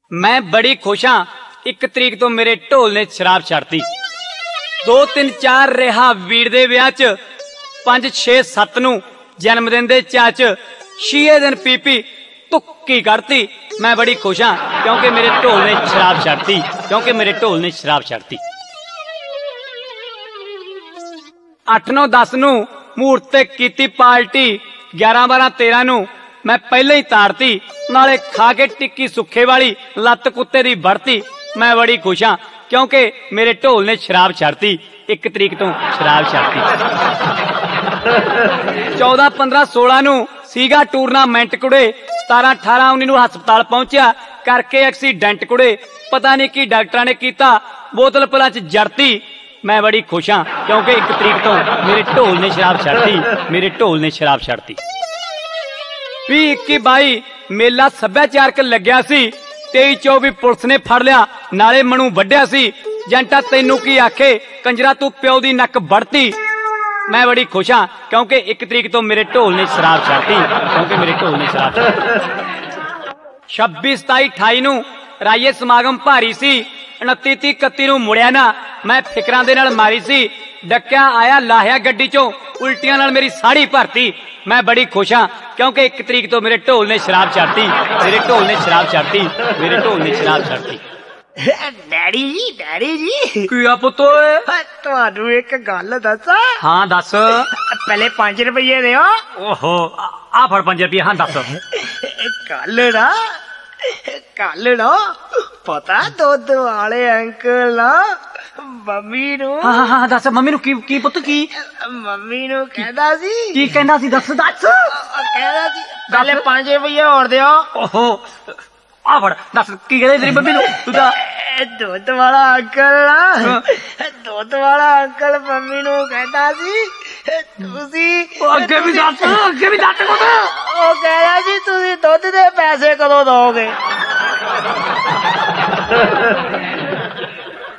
मैं बड़ी खुश हाँ 1 तरीक तो मेरे ढोल ने शराब छड्डती 2 3 4 रिहा वीर दे विआह च 5 6 7 नूं जन्मदिन दे चाऽ च 6 दिन पी तुक्की कढ़ती। मैं बड़ी खुश हाँ क्योंकि मेरे ढोल ने शराब छड्डती क्योंकि मेरे ढोल ने शराब छड्डती। 8 9 10 नूं मुहूर्त ते कीती पार्टी 11 12 13 नूं मैं पहले ही तारती नाले खा के टिक्की सुखे वाली लत्त कुत्ते दी बढ़ती। मैं बड़ी खुश हाँ क्योंकि मेरे ढोल ने शराब छड्डती 1 तरीक तो शराब छड्डती। 14 15 16 नूं सीगा टूरनामेंट कुड़े 17 18 19 नूं हस्पताल पहुंचा करके एक्सीडेंट कुड़े पता नहीं की डॉक्टरां ने कीता बोतल पला च जड़ती। मैं बड़ी खुश हाँ क्योंकि 1 तरीक तो मेरे ढोल ने शराब छड्डती मेरे ढोल ने शराब छड्डती। 20 21 22 मेला सभ्याचारक लग्या सी 23 24 पुलिस ने फड़ लिया नाले मनु वड्डिया सी जंटा तैनू की आखे कंजरा तू प्यो दी नक बढ़ती। मैं बड़ी खुश हाँ क्योंकि 1 तरीक तो मेरे ढोल ने शराब छड्डती क्योंकि मेरे ढोल ने शराब छड्डती। 26 27 28 नूं राइए समागम भारी सी 29 30 31 नूं मुड़िया ना मैं फिकरां दे नाल मारी सी डक्या आया लाहिया गड्डी चों उल्टियां नाल मेरी साड़ी भरती। मैं बड़ी खुश हाँ क्योंकि 1 तरीक तो मेरे ढोल ने शराब छड्डती मेरे ढोल ने शराब छड्डती मेरे ढोल ने शराब छड्डती। डैडी जी की आ पुत्त तुहानू एक गल दसा। हाँ दस। पहले 5 रुपये दियो। ओहो आ फड़ 5 रुपये। हाँ दस। कल ना पता दुध वाले अंकल ना मम्मी नू। हाँ हाँ दस मम्मी नू की पुत्त की मम्मी नू कहदा सी की कहंदा सी दस दस। कहदा सी पहले 5 रुपये और दियो। ओहो आ फड़ दस की कहदे तेरी मम्मी नू तू ता दुध वाला अंकल ना दुध वाला अंकल मम्मी नू कहदा सी तुसी अगे भी दस कुछ ਉਹ ਕਹਿ ਰਿਹਾ ਜੀ ਤੁਸੀਂ ਦੁੱਧ ਦੇ ਪੈਸੇ ਕਦੋਂ ਦੋਗੇ।